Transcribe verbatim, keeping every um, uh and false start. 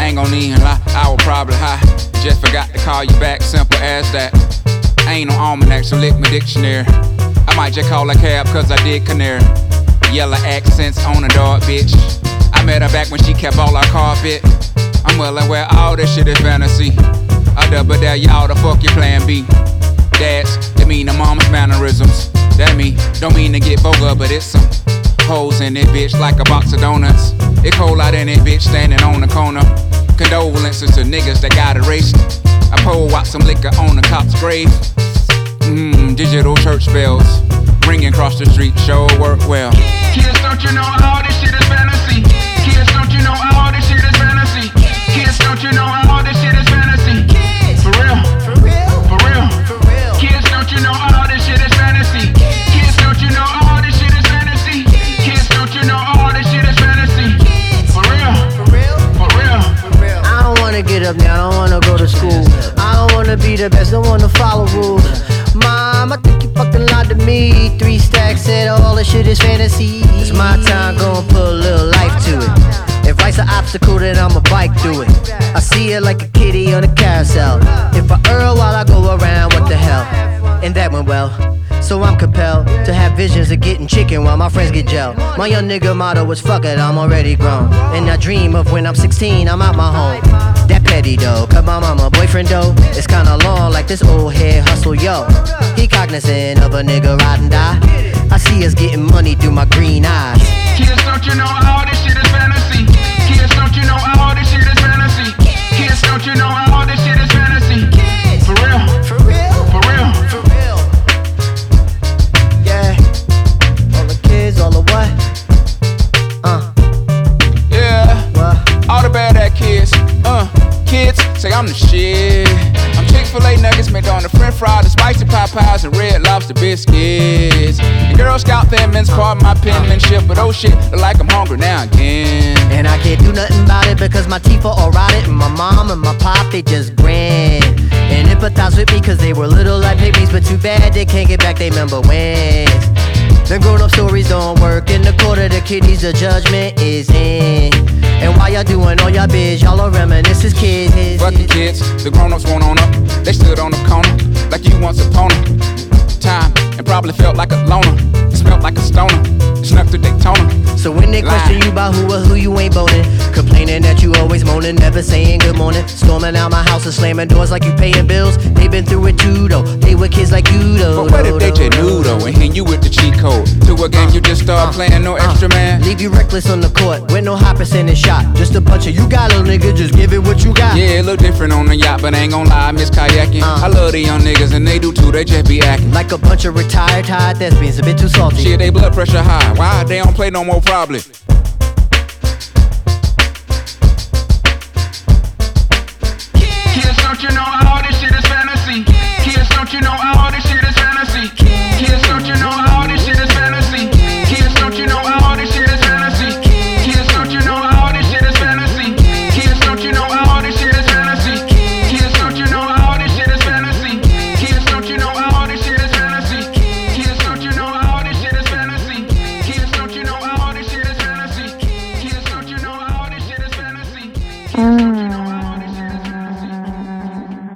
ain't gon' even lie, I was probably high. Just forgot to call you back, simple as that. I ain't no almanac, so lick my dictionary. I might just call a cab cause I did canary. Yellow accents on a dog, bitch. I met her back when she kept all our carpet. I'm well aware all this shit is fantasy. I double dare y'all to fuck your plan B. Dads, that mean the mama's mannerisms. That mean, don't mean to get vulgar, but it's some hoes in it, bitch, like a box of donuts. It cold out in it, bitch, standing on the corner. Condolences to niggas that got erased. I pull out some liquor on the cop's grave. Mmm, digital church bells ringing across the street, sure work well. Kids, don't you know all this shit is fantasy? Kids, don't you know all this shit is fantasy? Kids, don't you know all this shit is fantasy? For real, for real, for real, for real. Kids, don't you know all this shit is fantasy? Kids, don't you know all this shit is fantasy? Kids, don't you know all this shit is fantasy? For real, for real, for real, for real. I don't wanna get up now, I don't wanna go to school. I don't wanna be the best, don't wanna follow rules. Mom, I think you fucking lied to me. Three stacks said all this shit is fantasy. It's my time, gon' put a little life to it. If life's an obstacle, then I'ma bike through it. I see it like a kitty on a carousel. If I err while I go around, what the hell? And that went well. So I'm compelled to have visions of getting chicken while my friends get gel. My young nigga motto was fuck it, I'm already grown. And I dream of when I'm sixteen, I'm out my home. That petty though, cause my mama boyfriend though, it's kinda long like this old head hustle, yo. He cognizant of a nigga ride and die. I see us getting money through my green eyes. Kids, don't you know all this shit is fantasy? Kids, don't you know all this shit is fantasy? Kids, don't you know all this shit is fantasy? For real, For real, for real, for real. Yeah, all the kids, all the what? Uh, Yeah, what? all the bad ass kids, uh, kids say I'm the shit. I'm Chick-fil-A nuggets made on the french fries, the spicy Popeyes, and red lobster biscuits. And Girl Scout Thin Mints, part of my penmanship, but oh shit, look like I'm hungry now again. And I can't do nothing about it because my teeth are all rotted. And my mom and my pop, they just grin and empathize with me cause they were little like pygmies. But too bad they can't get back they member wins. Them grown up stories don't work. In the court of the kidneys, the judgment is in. And while y'all doing all y'all biz, y'all are reminisce as kids. Fuck the kids, the grown-ups went on up. They stood on the corner like you once upon a time, and probably felt like a loner. Smelled like a stoner, snuck to Daytona. So when they question you about who or who you ain't boning, complaining that you always moaning, never saying good morning, storming out my house and slamming doors like you paying bills. They been through it too though, they were kids like you though. But what if they just knew though and hit you with the cheat code to a game you just started playing, no extra man? Leave you reckless on the court with no high percentage shot. Just a bunch of you got little nigga, just give it what you got. Yeah, it look different on the yacht, but I ain't gon' lie, I miss kayaking. Uh. I love the young niggas and they do too, they just be acting Like a bunch of retired tired thespians, a bit too salty. shit, they blood pressure high. Why they don't play no more probably?